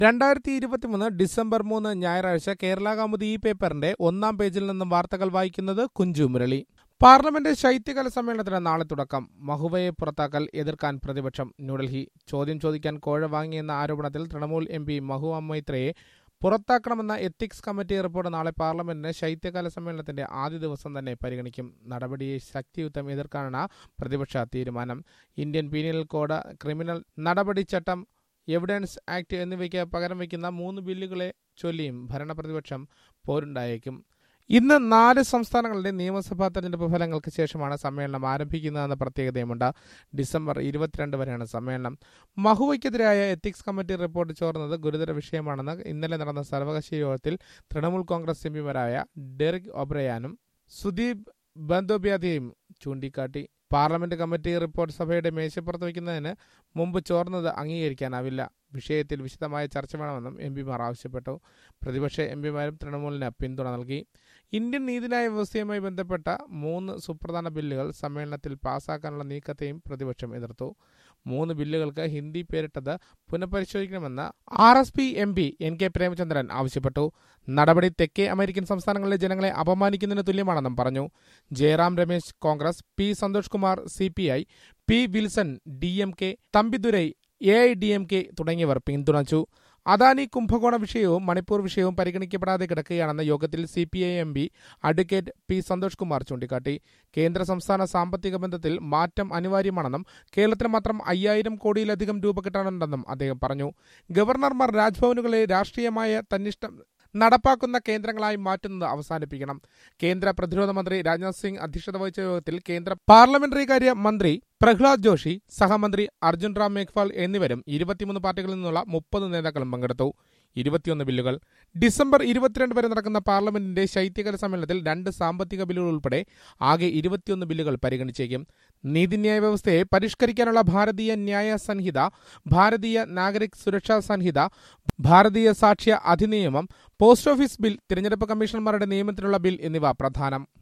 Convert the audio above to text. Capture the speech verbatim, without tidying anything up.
രണ്ടായിരത്തി ഇരുപത്തിമൂന്ന് ഡിസംബർ മൂന്ന് ഞായറാഴ്ച കേരള കൗമുദി ഈ പേപ്പറിന്റെ ഒന്നാം പേജിൽ നിന്നും വാർത്തകൾ വായിക്കുന്നത് കുഞ്ചു മുരളി. പാർലമെന്റ് ശൈത്യകാല സമ്മേളനത്തിന് നാളെ തുടക്കം. മഹുവയെ പുറത്താക്കൽ എതിർക്കാൻ പ്രതിപക്ഷം. ന്യൂഡൽഹി. ചോദ്യം ചോദിക്കാൻ കോഴ വാങ്ങിയെന്ന ആരോപണത്തിൽ തൃണമൂൽ എം പി മഹുവ മൊയ്ത്രയെ പുറത്താക്കണമെന്ന എത്തിക്സ് കമ്മിറ്റി റിപ്പോർട്ട് നാളെ പാർലമെന്റിന് ശൈത്യകാല സമ്മേളനത്തിന്റെ ആദ്യ ദിവസം തന്നെ പരിഗണിക്കും. നടപടിയെ ശക്തിയുക്തം എതിർക്കാനാണ് പ്രതിപക്ഷ തീരുമാനം. ഇന്ത്യൻ പീനൽ കോഡ്, ക്രിമിനൽ നടപടിച്ചട്ടം, എവിഡൻസ് ആക്ട് എന്നിവയ്ക്ക് പകരം വയ്ക്കുന്ന മൂന്ന് ബില്ലുകളെ ചൊല്ലിയും ഭരണപ്രതിപക്ഷം പോരുണ്ടായേക്കും. ഇന്ന് നാല് സംസ്ഥാനങ്ങളുടെ നിയമസഭാ തെരഞ്ഞെടുപ്പ് ഫലങ്ങൾക്ക് ശേഷമാണ് സമ്മേളനം ആരംഭിക്കുന്നതെന്ന പ്രത്യേകതയുമുണ്ട്. ഡിസംബർ ഇരുപത്തിരണ്ട് വരെയാണ് സമ്മേളനം. മഹുവയ്ക്കെതിരായ എത്തിക്സ് കമ്മിറ്റി റിപ്പോർട്ട് ചോർന്നത് ഗുരുതര വിഷയമാണെന്ന് ഇന്നലെ നടന്ന സർവകക്ഷി യോഗത്തിൽ തൃണമൂൽ കോൺഗ്രസ് എംപിമാരായ ഡെറിക് ഒബ്രയാനും സുദീപ് ബന്ദോപാധ്യായും ചൂണ്ടിക്കാട്ടി. പാർലമെന്റ് കമ്മിറ്റി റിപ്പോർട്ട് സഭയുടെ മേശപ്പുറത്ത് വയ്ക്കുന്നതിന് മുമ്പ് ചോർന്നത് അംഗീകരിക്കാനാവില്ല. വിഷയത്തിൽ വിശദമായ ചർച്ച വേണമെന്നും എംപിമാർ ആവശ്യപ്പെട്ടു. പ്രതിപക്ഷ എംപിമാരും തൃണമൂലിന് പിന്തുണ നൽകി. ഇന്ത്യൻ നീതിന്യായ വ്യവസ്ഥയുമായി ബന്ധപ്പെട്ട മൂന്ന് സുപ്രധാന ബില്ലുകൾ സമ്മേളനത്തിൽ പാസാക്കാനുള്ള നീക്കത്തെയും പ്രതിപക്ഷം എതിർത്തു. മൂന്ന് ബില്ലുകൾക്ക് ഹിന്ദി പേരിട്ടത് പുനഃപരിശോധിക്കണമെന്ന് R S P M P N K Premachandran ആവശ്യപ്പെട്ടു. നടപടി തെക്കേ അമേരിക്കൻ സംസ്ഥാനങ്ങളിലെ ജനങ്ങളെ അപമാനിക്കുന്നതിന് തുല്യമാണെന്നും പറഞ്ഞു. Jairam Ramesh Congress, P Santhosh Kumar C P I, P Wilson D M K, Thambidurai A I D M K തുടങ്ങിയവർ പിന്തുണച്ചു. അദാനി കുംഭകോണ വിഷയവും മണിപ്പൂർ വിഷയവും പരിഗണിക്കപ്പെടാതെ കിടക്കുകയാണെന്ന യോഗത്തിൽ C P I M P advocate P Santhosh Kumar ചൂണ്ടിക്കാട്ടി. കേന്ദ്ര സംസ്ഥാന സാമ്പത്തിക ബന്ധത്തിൽ മാറ്റം അനിവാര്യമാണെന്നും കേരളത്തിന് മാത്രം അയ്യായിരം കോടിയിലധികം രൂപ കിട്ടാനുണ്ടെന്നും അദ്ദേഹം പറഞ്ഞു. ഗവർണർമാർ രാജ്ഭവനുകളെ രാഷ്ട്രീയമായ തന്നിഷ്ടം നടപ്പാക്കുന്ന കേന്ദ്രങ്ങളായി മാറ്റുന്നത് അവസാനിപ്പിക്കണം. കേന്ദ്ര പ്രതിരോധ മന്ത്രി രാജ്നാഥ് സിംഗ് അധ്യക്ഷത വഹിച്ച യോഗത്തിൽ കേന്ദ്ര പാർലമെന്ററി കാര്യ മന്ത്രി പ്രഹ്ലാദ് ജോഷി, സഹമന്ത്രി അർജുൻ റാം മേഘ്വാൾ എന്നിവരും ഇരുപത്തിമൂന്ന് പാർട്ടികളിൽ നിന്നുള്ള മുപ്പത് നേതാക്കളും പങ്കെടുത്തു. ഇരുപത്തിയൊന്ന് ബില്ലുകൾ. ഡിസംബർ ഇരുപത്തിരണ്ട് വരെ നടക്കുന്ന പാർലമെന്റിന്റെ ശൈത്യകാല സമ്മേളനത്തിൽ രണ്ട് സാമ്പത്തിക ബില്ലുകൾ ഉൾപ്പെടെ ആകെ ഇരുപത്തിയൊന്ന് ബില്ലുകൾ പരിഗണിച്ചേക്കും. നീതിന്യായ വ്യവസ്ഥയെ പരിഷ്കരിക്കാനുള്ള ഭാരതീയ ന്യായ സംഹിത, ഭാരതീയ നാഗരിക് സുരക്ഷാ സംഹിത, ഭാരതീയ സാക്ഷ്യ അധിനിയമം, പോസ്റ്റ് ഓഫീസ് ബിൽ, തിരഞ്ഞെടുപ്പ് കമ്മീഷണർമാരുടെ നിയമനത്തിനുള്ള ബിൽ എന്നിവ പ്രധാനം.